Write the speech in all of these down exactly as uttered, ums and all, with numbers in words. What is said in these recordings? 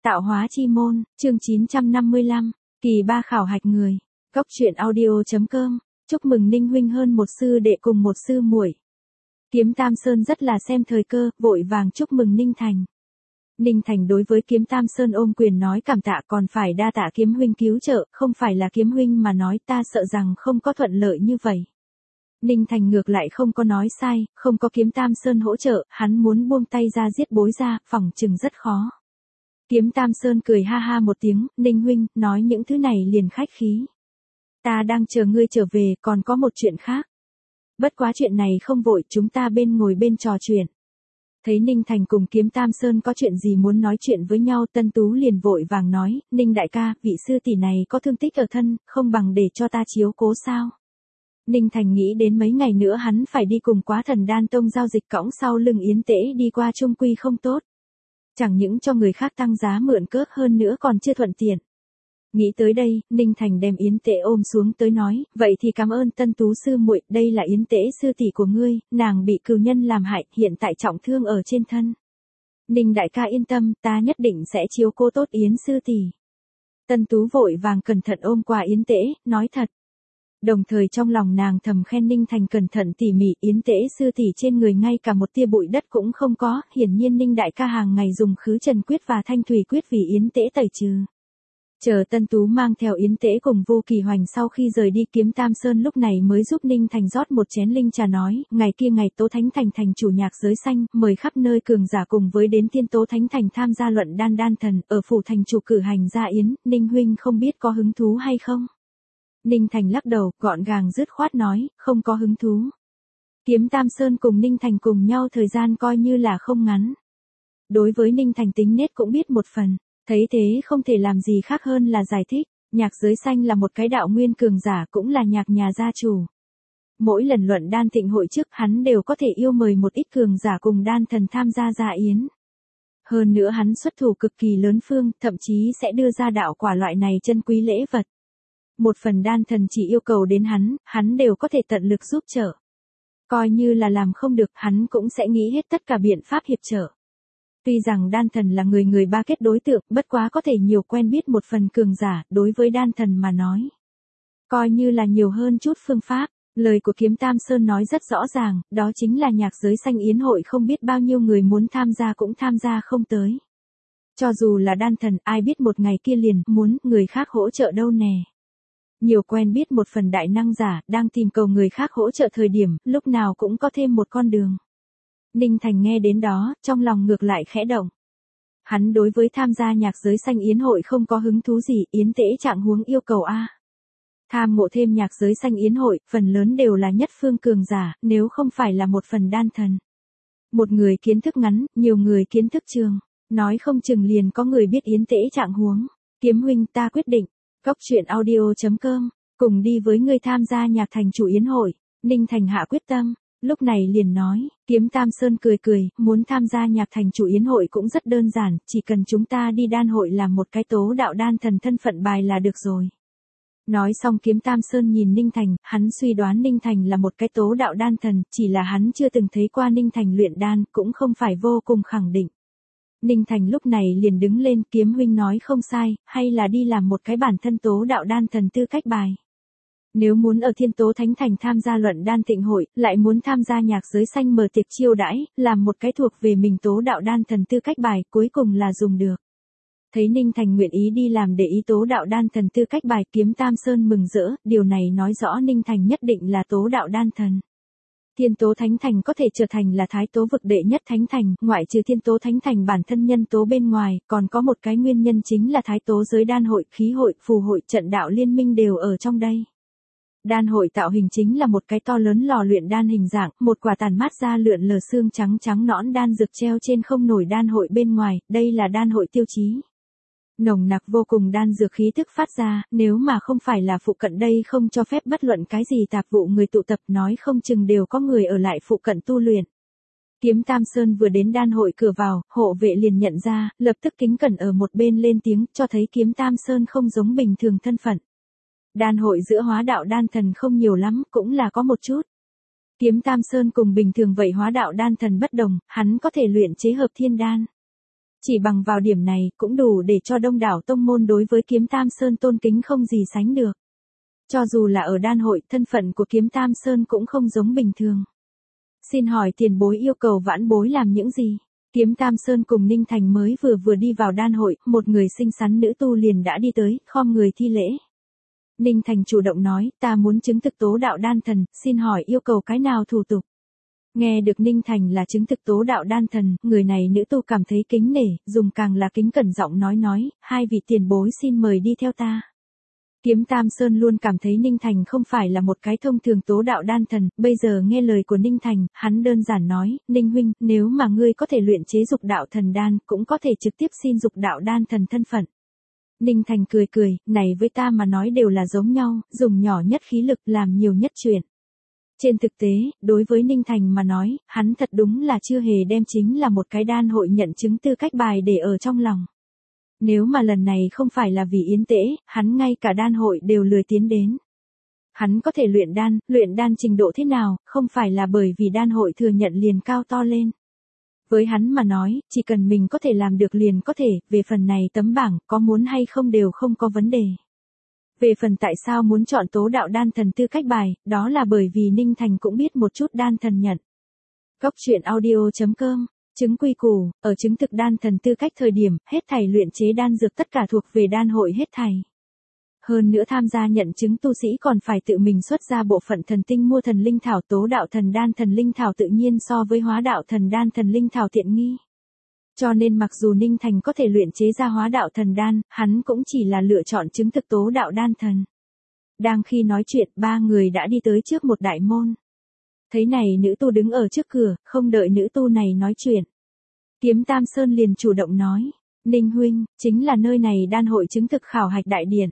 Tạo hóa chi môn, chương chín trăm năm mươi lăm, kỳ ba khảo hạch người. Góc truyện audio.com. Chúc mừng Ninh huynh hơn một sư đệ cùng một sư muội. Kiếm Tam Sơn rất là xem thời cơ, vội vàng chúc mừng Ninh Thành. Ninh Thành đối với Kiếm Tam Sơn ôm quyền nói cảm tạ, còn phải đa tạ Kiếm huynh cứu trợ, không phải là Kiếm huynh mà nói ta sợ rằng không có thuận lợi như vậy. Ninh Thành ngược lại không có nói sai, không có Kiếm Tam Sơn hỗ trợ, hắn muốn buông tay ra giết bối ra, phỏng chừng rất khó. Kiếm Tam Sơn cười ha ha một tiếng, Ninh huynh, nói những thứ này liền khách khí. Ta đang chờ ngươi trở về, còn có một chuyện khác. Bất quá chuyện này không vội, chúng ta bên ngồi bên trò chuyện. Thấy Ninh Thành cùng Kiếm Tam Sơn có chuyện gì muốn nói chuyện với nhau, Tân Tú liền vội vàng nói, Ninh đại ca, vị sư tỷ này có thương tích ở thân, không bằng để cho ta chiếu cố sao. Ninh Thành nghĩ đến mấy ngày nữa hắn phải đi cùng Quá Thần Đan Tông giao dịch, cõng sau lưng Yến Tễ đi qua trung quy không tốt. Chẳng những cho người khác tăng giá mượn cước, hơn nữa còn chưa thuận tiện. Nghĩ tới đây, Ninh Thành đem Yến Tễ ôm xuống tới nói, vậy thì cảm ơn Tân Tú sư muội, đây là Yến Tễ sư tỷ của ngươi, nàng bị cừu nhân làm hại, hiện tại trọng thương ở trên thân. Ninh đại ca yên tâm, ta nhất định sẽ chiếu cố tốt Yến sư tỷ. Tân Tú vội vàng cẩn thận ôm qua Yến Tễ, nói thật. Đồng thời trong lòng nàng thầm khen Ninh Thành cẩn thận tỉ mỉ, Yến Tễ sư tỷ trên người ngay cả một tia bụi đất cũng không có, hiển nhiên Ninh đại ca hàng ngày dùng khứ trần quyết và thanh thủy quyết vì Yến Tễ tẩy trừ. Chờ Tân Tú mang theo Yến Tễ cùng Vô Kỳ Hoành sau khi rời đi, Kiếm Tam Sơn lúc này mới giúp Ninh Thành rót một chén linh trà nói, ngày kia ngày Tố Thánh Thành thành chủ nhạc giới xanh, mời khắp nơi cường giả cùng với đến Tiên Tố Thánh Thành tham gia luận đan đan thần, ở phủ thành chủ cử hành ra yến, Ninh huynh không biết có hứng thú hay không? Ninh Thành lắc đầu, gọn gàng dứt khoát nói, không có hứng thú. Kiếm Tam Sơn cùng Ninh Thành cùng nhau thời gian coi như là không ngắn. Đối với Ninh Thành tính nết cũng biết một phần, thấy thế không thể làm gì khác hơn là giải thích, nhạc giới xanh là một cái đạo nguyên cường giả, cũng là nhạc nhà gia chủ. Mỗi lần luận đan thịnh hội trước hắn đều có thể yêu mời một ít cường giả cùng đan thần tham gia dạ yến. Hơn nữa hắn xuất thủ cực kỳ lớn phương, thậm chí sẽ đưa ra đạo quả loại này chân quý lễ vật. Một phần đan thần chỉ yêu cầu đến hắn, hắn đều có thể tận lực giúp trợ. Coi như là làm không được, hắn cũng sẽ nghĩ hết tất cả biện pháp hiệp trợ. Tuy rằng đan thần là người người ba kết đối tượng, bất quá có thể nhiều quen biết một phần cường giả, đối với đan thần mà nói. Coi như là nhiều hơn chút phương pháp, lời của Kiếm Tam Sơn nói rất rõ ràng, đó chính là nhạc giới xanh yến hội không biết bao nhiêu người muốn tham gia cũng tham gia không tới. Cho dù là đan thần, ai biết một ngày kia liền muốn người khác hỗ trợ đâu nè. Nhiều quen biết một phần đại năng giả, đang tìm cầu người khác hỗ trợ thời điểm, lúc nào cũng có thêm một con đường. Ninh Thành nghe đến đó, trong lòng ngược lại khẽ động. Hắn đối với tham gia nhạc giới xanh yến hội không có hứng thú gì, Yến Tễ trạng huống yêu cầu A. Tham ngộ thêm nhạc giới xanh yến hội, phần lớn đều là nhất phương cường giả, nếu không phải là một phần đan thần. Một người kiến thức ngắn, nhiều người kiến thức trường, nói không chừng liền có người biết Yến Tễ trạng huống. Kiếm huynh ta quyết định. Góc truyện audio.com, cùng đi với người tham gia nhạc thành chủ yến hội. Ninh Thành hạ quyết tâm, lúc này liền nói, Kiếm Tam Sơn cười cười, muốn tham gia nhạc thành chủ yến hội cũng rất đơn giản, chỉ cần chúng ta đi đan hội làm một cái tố đạo đan thần thân phận bài là được rồi. Nói xong Kiếm Tam Sơn nhìn Ninh Thành, hắn suy đoán Ninh Thành là một cái tố đạo đan thần, chỉ là hắn chưa từng thấy qua Ninh Thành luyện đan, cũng không phải vô cùng khẳng định. Ninh Thành lúc này liền đứng lên, Kiếm huynh nói không sai, hay là đi làm một cái bản thân tố đạo đan thần tư cách bài. Nếu muốn ở Thiên Tố Thánh Thành tham gia luận đan tịnh hội, lại muốn tham gia nhạc giới xanh mở tiệc chiêu đãi, làm một cái thuộc về mình tố đạo đan thần tư cách bài, cuối cùng là dùng được. Thấy Ninh Thành nguyện ý đi làm để ý tố đạo đan thần tư cách bài, Kiếm Tam Sơn mừng rỡ, điều này nói rõ Ninh Thành nhất định là tố đạo đan thần. Thiên Tố Thánh Thành có thể trở thành là Thái Tố vực đệ nhất Thánh Thành, ngoại trừ Thiên Tố Thánh Thành bản thân nhân tố bên ngoài, còn có một cái nguyên nhân chính là Thái Tố giới đan hội, khí hội, phù hội, trận đạo liên minh đều ở trong đây. Đan hội tạo hình chính là một cái to lớn lò luyện đan hình dạng, một quả tàn mát ra lượn lờ xương trắng trắng nõn đan dược treo trên không nổi đan hội bên ngoài, đây là đan hội tiêu chí. Nồng nặc vô cùng đan dược khí tức phát ra, nếu mà không phải là phụ cận đây không cho phép bất luận cái gì tạp vụ người tụ tập, nói không chừng đều có người ở lại phụ cận tu luyện. Kiếm Tam Sơn vừa đến đan hội cửa vào, hộ vệ liền nhận ra, lập tức kính cẩn ở một bên lên tiếng, cho thấy Kiếm Tam Sơn không giống bình thường thân phận. Đan hội giữa hóa đạo đan thần không nhiều lắm, cũng là có một chút. Kiếm Tam Sơn cùng bình thường vậy hóa đạo đan thần bất đồng, hắn có thể luyện chế hợp thiên đan. Chỉ bằng vào điểm này cũng đủ để cho đông đảo tông môn đối với Kiếm Tam Sơn tôn kính không gì sánh được. Cho dù là ở đan hội, thân phận của Kiếm Tam Sơn cũng không giống bình thường. Xin hỏi tiền bối yêu cầu vãn bối làm những gì? Kiếm Tam Sơn cùng Ninh Thành mới vừa vừa đi vào đan hội, một người xinh xắn nữ tu liền đã đi tới, khom người thi lễ. Ninh Thành chủ động nói, ta muốn chứng thực tố đạo đan thần, xin hỏi yêu cầu cái nào thủ tục? Nghe được Ninh Thành là chứng thực tố đạo đan thần, người này nữ tu cảm thấy kính nể, dùng càng là kính cẩn giọng nói nói, hai vị tiền bối xin mời đi theo ta. Kiếm Tam Sơn luôn cảm thấy Ninh Thành không phải là một cái thông thường tố đạo đan thần, bây giờ nghe lời của Ninh Thành, hắn đơn giản nói, Ninh huynh, nếu mà ngươi có thể luyện chế dục đạo thần đan, cũng có thể trực tiếp xin dục đạo đan thần thân phận. Ninh Thành cười cười, này với ta mà nói đều là giống nhau, dùng nhỏ nhất khí lực làm nhiều nhất chuyện. Trên thực tế, đối với Ninh Thành mà nói, hắn thật đúng là chưa hề đem chính là một cái đan hội nhận chứng tư cách bài để ở trong lòng. Nếu mà lần này không phải là vì yến tễ, hắn ngay cả đan hội đều lười tiến đến. Hắn có thể luyện đan, luyện đan trình độ thế nào, không phải là bởi vì đan hội thừa nhận liền cao to lên. Với hắn mà nói, chỉ cần mình có thể làm được liền có thể, về phần này tấm bảng, có muốn hay không đều không có vấn đề. Về phần tại sao muốn chọn tố đạo đan thần tư cách bài, đó là bởi vì Ninh Thành cũng biết một chút đan thần nhận. Góc truyện audio chấm com, chứng quy củ, ở chứng thực đan thần tư cách thời điểm, hết thảy luyện chế đan dược tất cả thuộc về đan hội hết thảy. Hơn nữa tham gia nhận chứng tu sĩ còn phải tự mình xuất ra bộ phận thần tinh mua thần linh thảo, tố đạo thần đan thần linh thảo tự nhiên so với hóa đạo thần đan thần linh thảo tiện nghi. Cho nên mặc dù Ninh Thành có thể luyện chế ra hóa đạo thần đan, hắn cũng chỉ là lựa chọn chứng thực tố đạo đan thần. Đang khi nói chuyện, ba người đã đi tới trước một đại môn. Thấy này nữ tu đứng ở trước cửa, không đợi nữ tu này nói chuyện. Kiếm Tam Sơn liền chủ động nói, Ninh huynh, chính là nơi này đan hội chứng thực khảo hạch đại điển.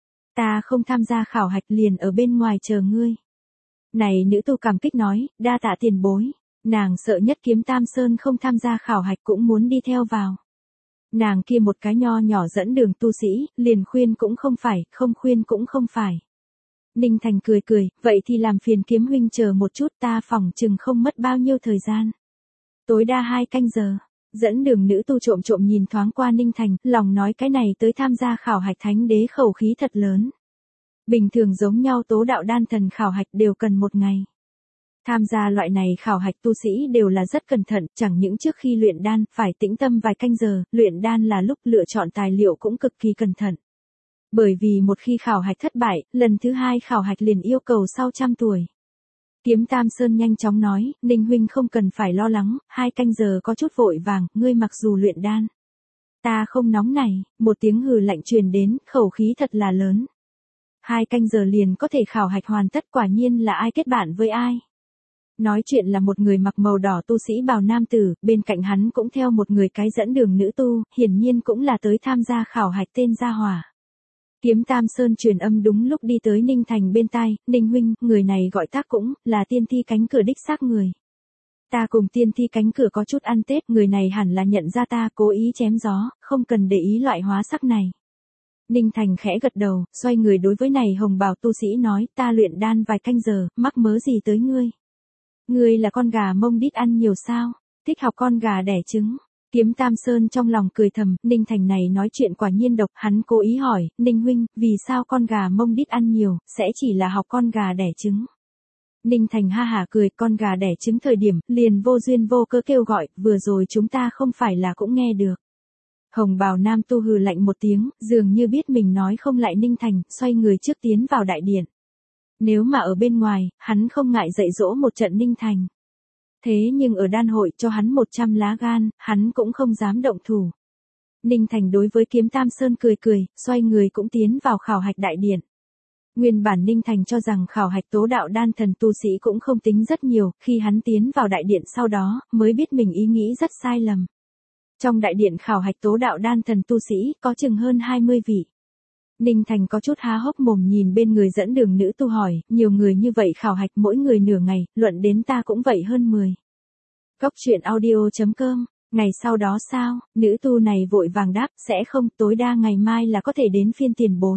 Ta không tham gia khảo hạch liền ở bên ngoài chờ ngươi. Này nữ tu cảm kích nói, đa tạ tiền bối. Nàng sợ nhất Kiếm Tam Sơn không tham gia khảo hạch cũng muốn đi theo vào. Nàng kia một cái nho nhỏ dẫn đường tu sĩ, liền khuyên cũng không phải, không khuyên cũng không phải. Ninh Thành cười cười, vậy thì làm phiền Kiếm huynh chờ một chút, ta phỏng chừng không mất bao nhiêu thời gian. Tối đa hai canh giờ. Dẫn đường nữ tu trộm trộm nhìn thoáng qua Ninh Thành, lòng nói cái này tới tham gia khảo hạch thánh đế khẩu khí thật lớn. Bình thường giống nhau tố đạo đan thần khảo hạch đều cần một ngày. Tham gia loại này khảo hạch tu sĩ đều là rất cẩn thận, chẳng những trước khi luyện đan, phải tĩnh tâm vài canh giờ, luyện đan là lúc lựa chọn tài liệu cũng cực kỳ cẩn thận. Bởi vì một khi khảo hạch thất bại, lần thứ hai khảo hạch liền yêu cầu sau trăm tuổi. Kiếm Tam Sơn nhanh chóng nói, Ninh huynh không cần phải lo lắng, hai canh giờ có chút vội vàng, ngươi mặc dù luyện đan. Ta không nóng này, một tiếng hừ lạnh truyền đến, khẩu khí thật là lớn. Hai canh giờ liền có thể khảo hạch hoàn tất, quả nhiên là ai kết bạn với ai. Nói chuyện là một người mặc màu đỏ tu sĩ bào nam tử, bên cạnh hắn cũng theo một người cái dẫn đường nữ tu, hiển nhiên cũng là tới tham gia khảo hạch tên gia hỏa. Kiếm Tam Sơn truyền âm đúng lúc đi tới Ninh Thành bên tai, Ninh huynh, người này gọi tác cũng, là tiên thi cánh cửa đích xác người. Ta cùng tiên thi cánh cửa có chút ăn Tết, người này hẳn là nhận ra ta cố ý chém gió, không cần để ý loại hóa sắc này. Ninh Thành khẽ gật đầu, xoay người đối với này hồng bào tu sĩ nói, ta luyện đan vài canh giờ, mắc mớ gì tới ngươi. Ngươi là con gà mông đít ăn nhiều sao, thích học con gà đẻ trứng. Kiếm Tam Sơn trong lòng cười thầm, Ninh Thành này nói chuyện quả nhiên độc, hắn cố ý hỏi, Ninh huynh, vì sao con gà mông đít ăn nhiều, sẽ chỉ là học con gà đẻ trứng. Ninh Thành ha hả cười, con gà đẻ trứng thời điểm, liền vô duyên vô cớ kêu gọi, vừa rồi chúng ta không phải là cũng nghe được. Hồng bào nam tu hừ lạnh một tiếng, dường như biết mình nói không lại Ninh Thành, xoay người trước tiến vào đại điện. Nếu mà ở bên ngoài, hắn không ngại dạy dỗ một trận Ninh Thành. Thế nhưng ở đan hội cho hắn một trăm lá gan, hắn cũng không dám động thủ. Ninh Thành đối với Kiếm Tam Sơn cười cười, xoay người cũng tiến vào khảo hạch đại điện. Nguyên bản Ninh Thành cho rằng khảo hạch tố đạo đan thần tu sĩ cũng không tính rất nhiều, khi hắn tiến vào đại điện sau đó, mới biết mình ý nghĩ rất sai lầm. Trong đại điện khảo hạch tố đạo đan thần tu sĩ, có chừng hơn hai mươi vị. Ninh Thành có chút há hốc mồm nhìn bên người dẫn đường nữ tu hỏi, nhiều người như vậy khảo hạch mỗi người nửa ngày, luận đến ta cũng vậy hơn mười. Góc truyện audio chấm com, ngày sau đó sao, nữ tu này vội vàng đáp, sẽ không, tối đa ngày mai là có thể đến phiên tiền bối.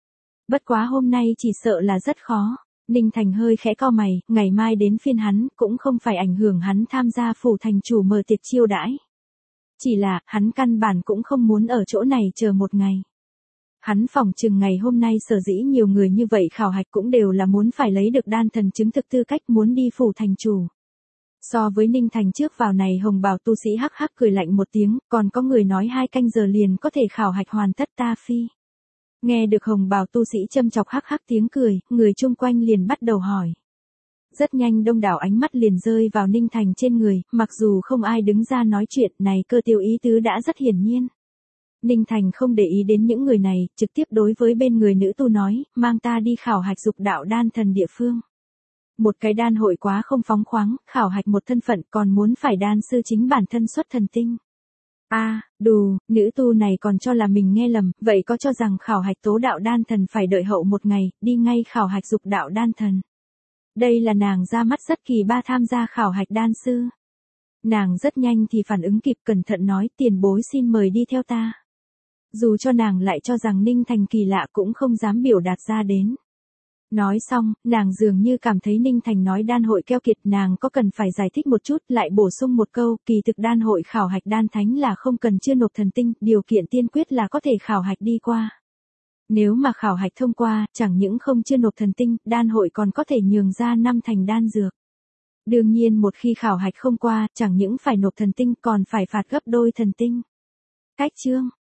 Bất quá hôm nay chỉ sợ là rất khó. Ninh Thành hơi khẽ cau mày, ngày mai đến phiên hắn, cũng không phải ảnh hưởng hắn tham gia phủ thành chủ mở tiệc chiêu đãi. chỉ là, hắn căn bản cũng không muốn ở chỗ này chờ một ngày. Hắn phỏng chừng ngày hôm nay sở dĩ nhiều người như vậy khảo hạch cũng đều là muốn phải lấy được đan thần chứng thực tư cách muốn đi phủ thành chủ. So với Ninh Thành trước vào này hồng bào tu sĩ hắc hắc cười lạnh một tiếng, còn có người nói hai canh giờ liền có thể khảo hạch hoàn tất ta phi. Nghe được hồng bào tu sĩ châm chọc hắc hắc tiếng cười, người chung quanh liền bắt đầu hỏi. Rất nhanh đông đảo ánh mắt liền rơi vào Ninh Thành trên người, mặc dù không ai đứng ra nói chuyện này cơ tiêu ý tứ đã rất hiển nhiên. Ninh Thành không để ý đến những người này, trực tiếp đối với bên người nữ tu nói, mang ta đi khảo hạch dục đạo đan thần địa phương. Một cái đan hội quá không phóng khoáng, khảo hạch một thân phận còn muốn phải đan sư chính bản thân xuất thần tinh. A, à, đù, nữ tu này còn cho là mình nghe lầm, vậy có cho rằng khảo hạch tố đạo đan thần phải đợi hậu một ngày, đi ngay khảo hạch dục đạo đan thần. Đây là nàng ra mắt rất kỳ ba tham gia khảo hạch đan sư. Nàng rất nhanh thì phản ứng kịp cẩn thận nói tiền bối xin mời đi theo ta. Dù cho nàng lại cho rằng Ninh Thành kỳ lạ cũng không dám biểu đạt ra đến. Nói xong, nàng dường như cảm thấy Ninh Thành nói đan hội keo kiệt nàng có cần phải giải thích một chút lại bổ sung một câu kỳ thực đan hội khảo hạch đan thánh là không cần chưa nộp thần tinh, điều kiện tiên quyết là có thể khảo hạch đi qua. Nếu mà khảo hạch thông qua, chẳng những không chưa nộp thần tinh, đan hội còn có thể nhường ra năm thành đan dược. Đương nhiên một khi khảo hạch không qua, chẳng những phải nộp thần tinh còn phải phạt gấp đôi thần tinh. Cách chương